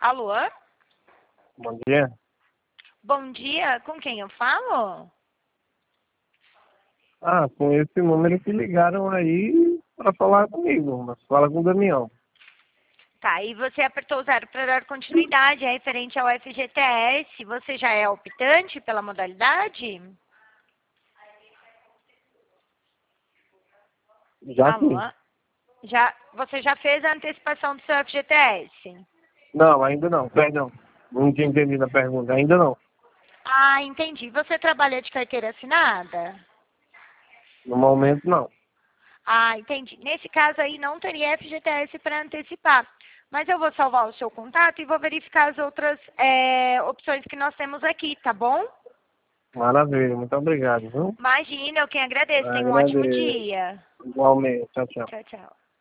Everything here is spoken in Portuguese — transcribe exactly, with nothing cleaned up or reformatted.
Alô? Bom dia. Bom dia, com quem eu falo? Ah, com esse número que ligaram aí para falar comigo, mas fala com o Damião. Tá, e você apertou o zero para dar continuidade, é referente ao F G T S. Você já é optante pela modalidade? Já Alô? sim. Já, você já fez a antecipação do seu F G T S? Não, ainda não, perdão. Não tinha entendido a pergunta, ainda não. Ah, entendi. Você trabalha de carteira assinada? No momento, não. Ah, entendi. Nesse caso aí não teria F G T S para antecipar. Mas eu vou salvar o seu contato e vou verificar as outras é, opções que nós temos aqui, tá bom? Maravilha, muito obrigado, viu? Imagina, eu quem agradeço. Tenha um ótimo Agradeço. dia. Igualmente, tchau, tchau. Tchau, tchau.